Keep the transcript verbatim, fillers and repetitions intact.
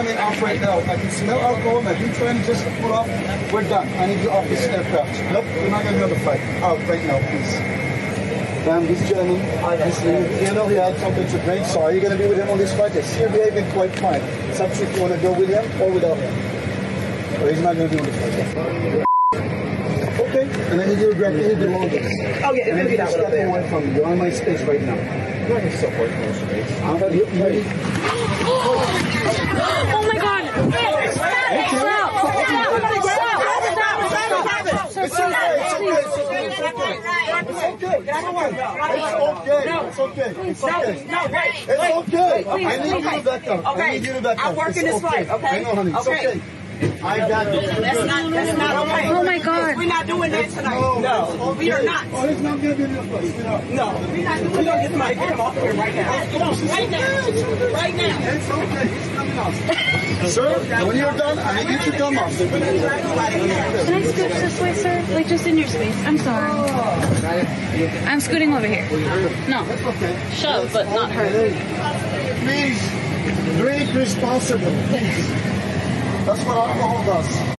coming off right now. I can smell alcohol. My heat trying just to pull off. We're done. I need you off this aircraft. Nope, we're not going to be on the flight. Out right now, please. Ma'am, this gentleman, this, you know he had something to drink, so are you going to be with him on this flight? Yes, you're behaving quite fine. It's up to you if you want to go with him or without him. Or he's not going to be on the flight. Okay, and I need you to grab me the longest. Oh yeah, it's going to be that step away from me. You're on my space right now. You're on your support space. I'm going to be ready. Oh my God! It's okay. It's okay. It's okay. It's okay. It's okay. It's okay. No, wait. It's okay. Please, I need you to back up. I Okay. need you to back up. I'm working this flight, okay? I know, honey. It's Okay. okay. I got it. That's not, that's not okay. Oh my God. We're not doing that tonight. No, we are not. Oh, it's not going to be in your place. Get up. No, we're not doing that. Get somebody, get him off here right now. Get off right now. Right now. It's okay. He's coming off. Sir, when you're done, I need you to come off. Can I scoot this way, sir? Like just in your space. I'm sorry. I'm scooting over here. No. That's okay. Shove, but not her. Please, drink responsibly. Please. That's what alcohol does.